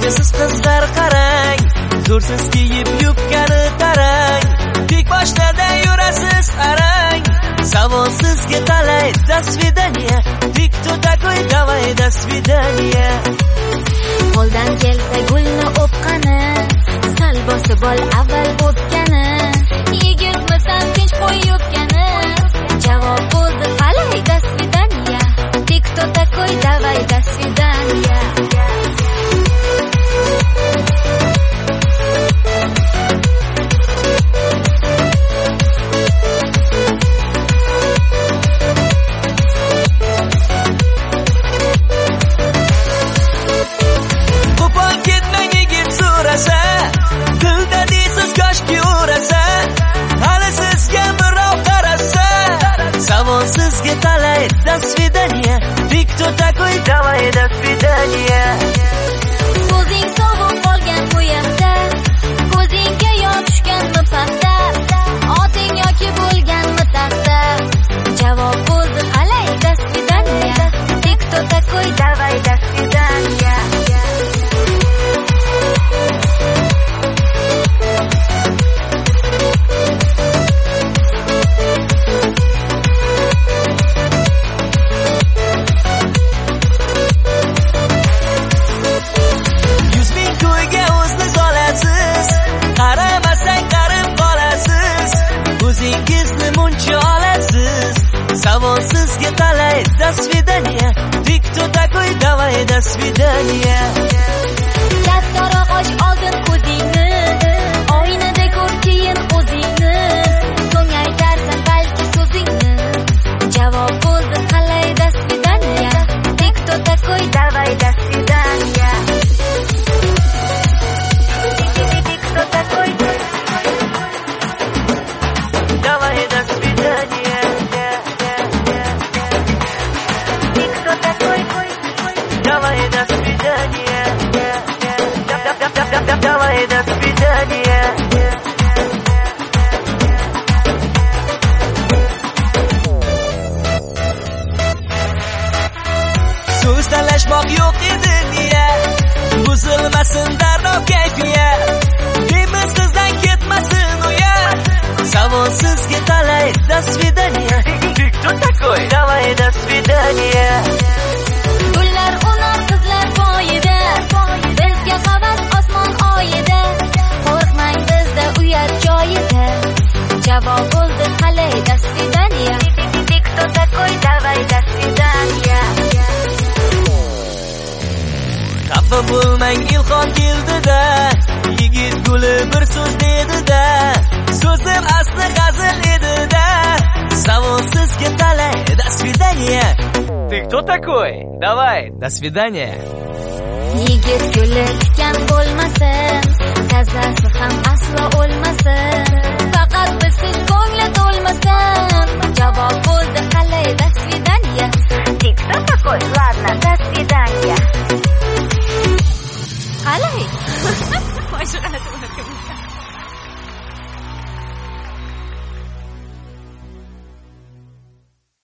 Bo'ysiz qizlar qarang, zo'rsiz kiyib yubkani tarang, tik boshlarda yurasiz arang. Savolsizga talay, до свидания. Ты кто такой, давай, до свидания. Qo'ldan kelsa gulni o'pqani, sal bosib ol avval o'pgani. Yigitmisan tinch qo'y yubkani, javob bo'ldi qalay, до свидания. Ты кто такой, давай, до свидания. Dilda deysiz koshki urasa, hali sizga birov qarasa. Savolsizga talay, до свидания. Ты кто такой, давай, до свидания. Ko'zing sovuq qolgan bu yoqda, ko'zingga yosh tushganmi paxta, oting yoki bo'lganmi taxta, javob bo'ldi qalay, до свидания. Ты кто такой, давай, до свидания. Qaramasang qarib qolasiz, o'zingizni muncha olasiz. Savolsizga talay, до свидания. Ты кто такой, давай, до свидания. Kattaroq och oldin ko'zingni, oynada ko'r keyin o'zingni, so'ng aytarsan balki so'zingni, javob bo'ldi qalay, до свидания. Ты кто такой, давай, до свидания. Давай, до свидания. Ты кто такой? Давай, до свидания. Давай, до свидания. So'z talashmoq yo'q edi niya, buzilmasin darrov kayfiyat, demiz qizdan ketmasin uyat. Savolsizga talay, до свидания. Ты кто такой, давай, до свидания. Gullar unar qizlar poyida, bizga havas osmon oyida, qo'rqmang bizda uyat joyida, javob bo'ldi qalay, до свидания. Ты кто такой, давай, до свидания. Xafa bo'lmang, ilhom keldi-da, yigit guli bir so'z dedi-da, so'zim asli hazil edi-da. Savolsizga talay, до свидания. Ты кто такой? Давай, до свидания. Yigit guli tikan bo'lmasin, tazasi ham aslo o'lmasin, faqat bizsiz ko'ngli to'lmasin, javob bo'ldi qalay,